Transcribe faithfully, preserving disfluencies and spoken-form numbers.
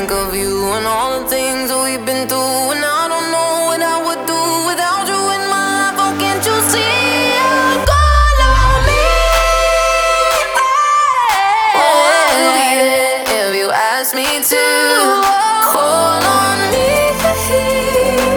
think of you and all the things that we've been through. And I don't know what I would do without you in my life. Oh, can't you see? You're gone on me. Oh, I'll be there if you ask me to. Call on me.